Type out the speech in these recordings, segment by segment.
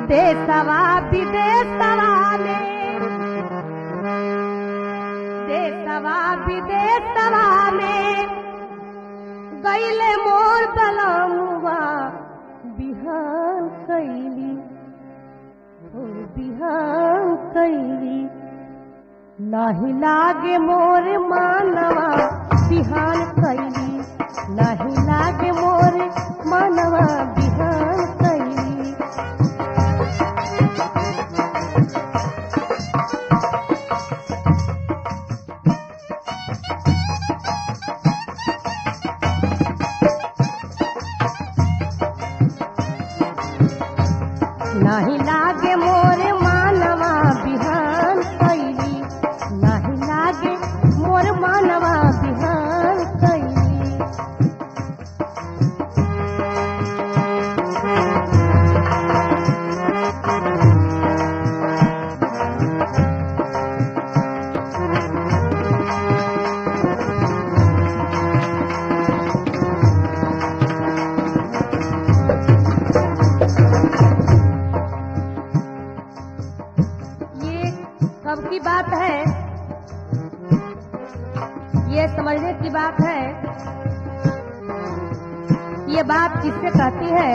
देशवा विदेशवा में, देशवा विदेशवा में गईले मोर बलमुआ बिहान कैली, ओ बिहान कैली। नाही लागे मोर मानवा बिहान कैली, नाही लागे मोर मानवा बिहान कैली। नाही लागे मोर मानवा बिहान कैली, नाही लागे मोर मानवा बिहान कैली। कब की बात है, ये समझने की बात है। ये बात किससे कहती है,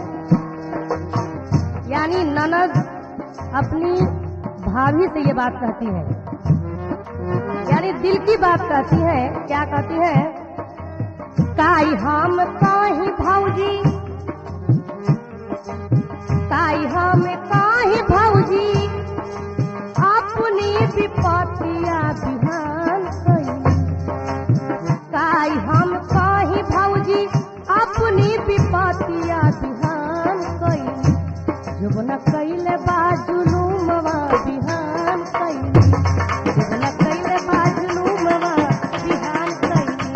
यानी ननद अपनी भाभी से ये बात कहती है, यानी दिल की बात कहती है। क्या कहती है, काई हम काहे भौजी, काई हम काहे भौजी अपनी विपतिया बिहान कैली। काई हम काहे भौजी अपनी विपतिया बिहान कैली। जुबन कैले बा जुलूमवा बिहान कैली, जुबन कैले बा जुलूमवा बिहान कैली।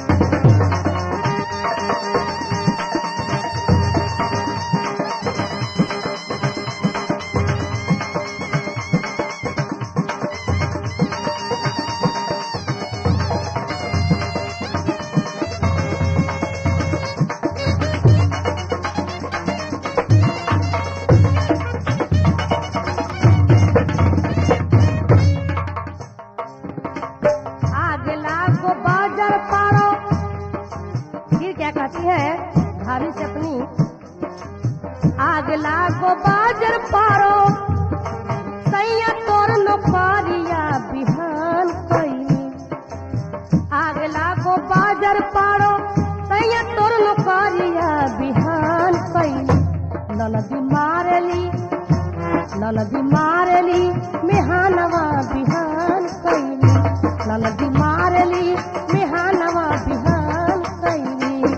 कहती है भाभी से अपनी, आग लागो बाजर पारो सैया तोर नौकरिया बिहान कैली। आग लागो बाजर पारो सैया तोर नौकरिया बिहान कैली। ननदी मारली, ननदी मारली मेहानवा बिहान कैली, ननदी मारली मेहानवा बिहान कैली।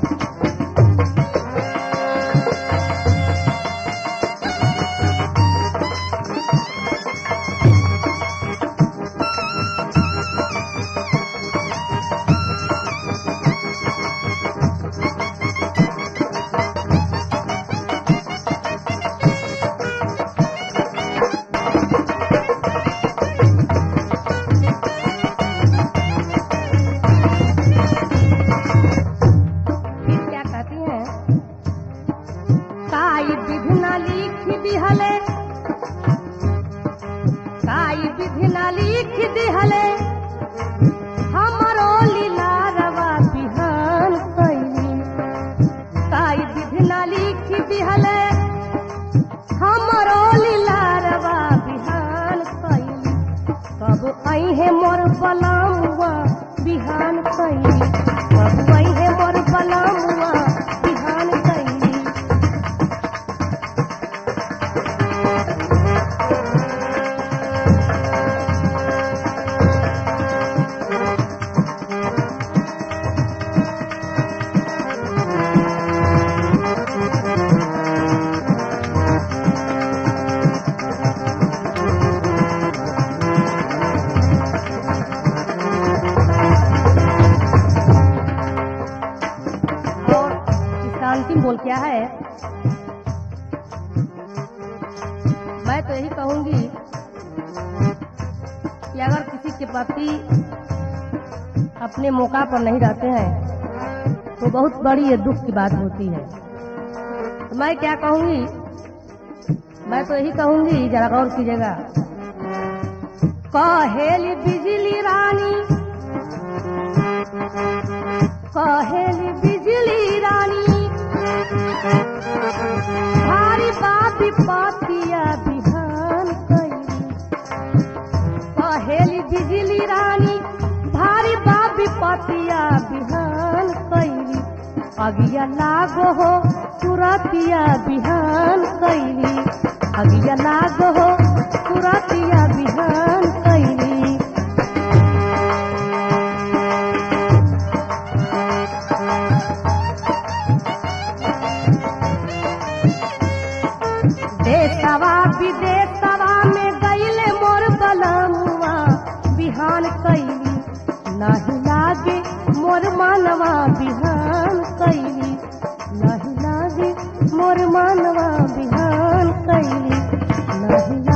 लिख दिहले हमरो लीलारवा बिहान कैली। काई विधिना लिख दिहले हमरो लीलारवा बिहान कैली। कब अइहे मोर बलमुआ बिहान कैली, कब अइहे मोर बलमुआ बिहान कैली। अंतिम बोल क्या है, मैं तो यही कहूंगी कि अगर किसी के पति अपने मौका पर नहीं रहते हैं तो बहुत बड़ी ये दुख की बात होती है। तो मैं क्या कहूंगी, मैं तो यही कहूंगी, जरा गौर कीजिएगा। कहेली बिजली रानी, कहेली बिजली रानी, भारी बाबी पातिया बिहान कैली। कहेली बिजली रानी, भारी बाबी पातिया बिहान कैली। अगिया लागो हो सुरतिया बिहान कैली, अगिया लागो हो सुरतिया बिहान कैली। देशवा विदेशवा में गईले मोर बलमुआ बिहान कैली। नहीं लागे मोर मानवा बिहान कैली, नहीं लागे मोर मानवा बिहान कैली, नहीं